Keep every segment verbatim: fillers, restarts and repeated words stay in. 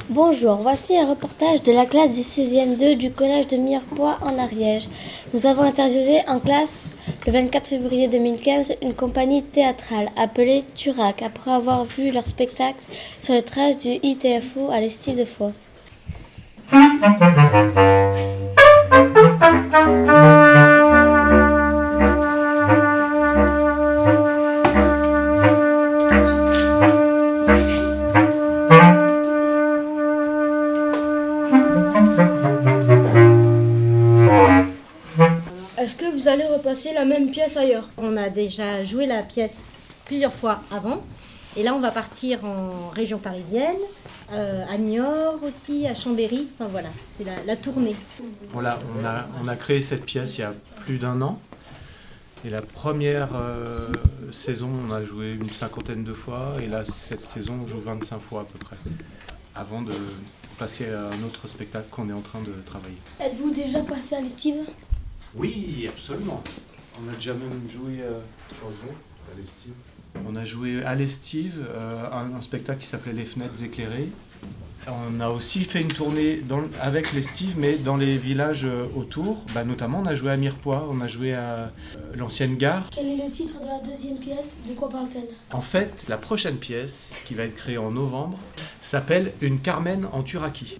Bonjour, voici un reportage de la classe du seizième deux du collège de Mirepoix en Ariège. Nous avons interviewé en classe le vingt-quatre février deux mille quinze une compagnie théâtrale appelée Turac après avoir vu leur spectacle sur les traces du I T F O à l'Estive de Foix. Est-ce que vous allez repasser la même pièce ailleurs? On a déjà joué la pièce plusieurs fois avant. Et là, on va partir en région parisienne, euh, à Niort aussi, à Chambéry. Enfin voilà, c'est la, la tournée. Voilà, on a, on a créé cette pièce il y a plus d'un an. Et la première euh, saison, on a joué une cinquantaine de fois. Et là, cette saison, on joue vingt-cinq fois à peu près. Avant de passer à un autre spectacle qu'on est en train de travailler. Êtes-vous déjà passé à l'Estive? Oui, absolument. On a déjà même joué euh, trois ans à l'Estive. On a joué à l'Estive, euh, un, un spectacle qui s'appelait Les Fenêtres éclairées. On a aussi fait une tournée dans, avec l'Estive, mais dans les villages euh, autour. Bah, notamment, on a joué à Mirepoix, on a joué à euh, l'ancienne gare. Quel est le titre de la deuxième pièce? De quoi parle-t-elle? En fait, la prochaine pièce, qui va être créée en novembre, s'appelle Une Carmen en Turaki.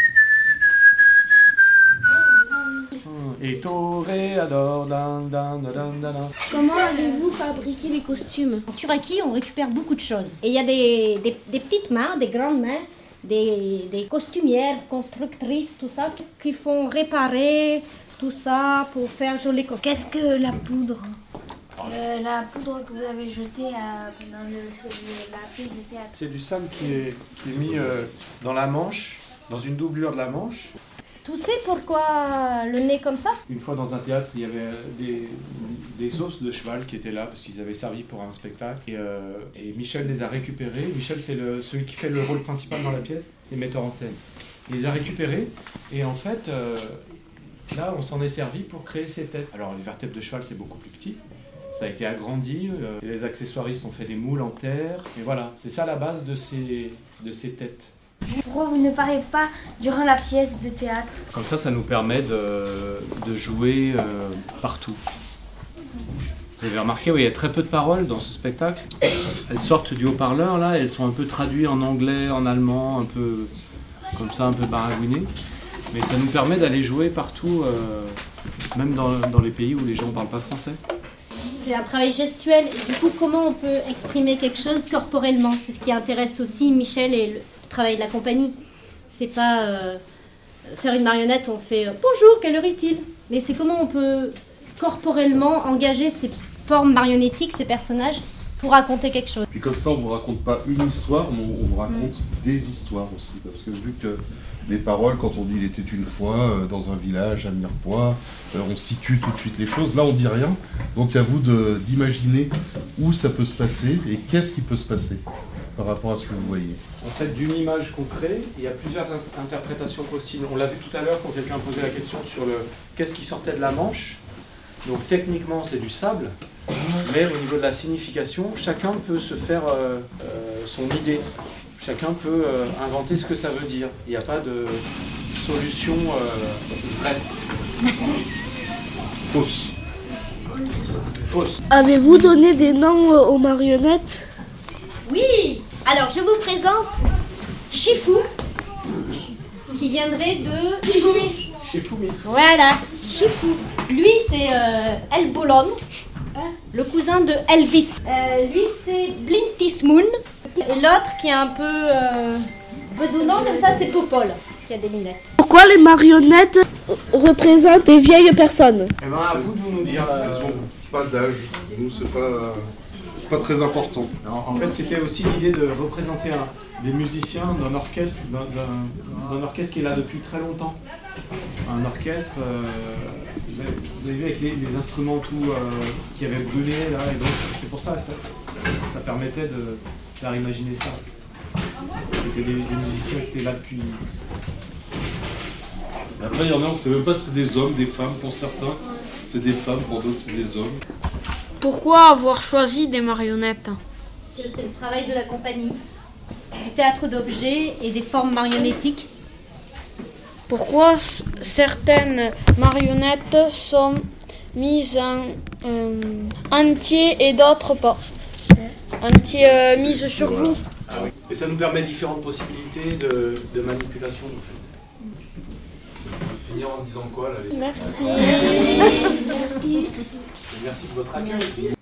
Et toréador, dan, dan, dan, dan, dan. Comment avez-vous fabriqué les costumes? En Turaki, on récupère beaucoup de choses. Et il y a des, des, des petites mains, des grandes mains, des, des costumières, constructrices, tout ça, qui font réparer tout ça pour faire joli costume. Qu'est-ce que la poudre euh, La poudre que vous avez jetée à, dans le, sur la pièce de théâtre. C'est du sable qui est, qui est mis euh, dans la manche, dans une doublure de la manche. Tu sais pourquoi le nez comme ça? Une fois dans un théâtre, il y avait des, des os de cheval qui étaient là parce qu'ils avaient servi pour un spectacle. Et, euh, et Michel les a récupérés. Michel, c'est le, celui qui fait le rôle principal dans la pièce, les metteurs en scène. Il les a récupérés et en fait, euh, là, on s'en est servi pour créer ces têtes. Alors, les vertèbres de cheval, c'est beaucoup plus petit. Ça a été agrandi. Euh, les accessoiristes ont fait des moules en terre. Et voilà, c'est ça la base de ces, de ces têtes. Pourquoi vous ne parlez pas durant la pièce de théâtre? Comme ça, ça nous permet de, de jouer euh, partout. Vous avez remarqué, oui, il y a très peu de paroles dans ce spectacle. Elles sortent du haut-parleur, là, elles sont un peu traduites en anglais, en allemand, un peu comme ça, un peu baragouinées. Mais ça nous permet d'aller jouer partout, euh, même dans, dans les pays où les gens ne parlent pas français. C'est un travail gestuel. Et du coup, comment on peut exprimer quelque chose corporellement? C'est ce qui intéresse aussi Michel et le travail de la compagnie. C'est pas euh, faire une marionnette où on fait euh, « Bonjour, quelle heure est-il ?» Mais c'est comment on peut corporellement engager ces formes marionnettiques, ces personnages, pour raconter quelque chose. Puis comme ça, on ne vous raconte pas une histoire, mais on vous raconte mmh. des histoires aussi. Parce que vu que les paroles, quand on dit « il était une fois euh, dans un village à Mirepoix euh, », on situe tout de suite les choses. Là, on dit rien. Donc à vous de, d'imaginer où ça peut se passer et qu'est-ce qui peut se passer par rapport à ce que vous voyez. En fait, d'une image qu'on crée, il y a plusieurs interprétations possibles. On l'a vu tout à l'heure quand quelqu'un posait la question sur le qu'est-ce qui sortait de la manche. Donc techniquement, c'est du sable, mais au niveau de la signification, chacun peut se faire euh, euh, son idée. Chacun peut euh, inventer ce que ça veut dire. Il n'y a pas de solution euh, vraie. Fausse. Fausse. Avez-vous donné des noms euh, aux marionnettes? Oui. Alors, je vous présente Chifou, qui viendrait de Chifumi. Chifumi. Voilà, Chifou. Lui, c'est euh, El Bolon, le cousin de Elvis. Euh, lui, c'est Blintismoon. Et l'autre, qui est un peu euh, bedonnant, comme ça, c'est Popol, qui a des lunettes. Pourquoi les marionnettes représentent des vieilles personnes? Eh ben, à vous de nous dire. Elles Euh... n'ont pas d'âge. Nous, c'est pas... C'est pas très important. En fait, c'était aussi l'idée de représenter un, des musiciens d'un orchestre, d'un, d'un, d'un orchestre qui est là depuis très longtemps. Un orchestre, euh, vous avez vu avec les, les instruments tout, euh, qui avaient brûlé là, et donc c'est pour ça ça, ça permettait de faire imaginer ça. C'était des, des musiciens qui étaient là depuis. Après, il y en a, on ne sait même pas si c'est des hommes, des femmes. Pour certains, c'est des femmes, pour d'autres, c'est des hommes. Pourquoi avoir choisi des marionnettes? C'est le travail de la compagnie, du théâtre d'objets et des formes marionnettiques. Pourquoi s- certaines marionnettes sont mises en euh, entier et d'autres pas? Entier euh, mises sur vous. Ah oui. Et ça nous permet différentes possibilités de, de manipulation en fait. On peut finir en disant quoi là les... Merci. Merci. Merci de votre accueil.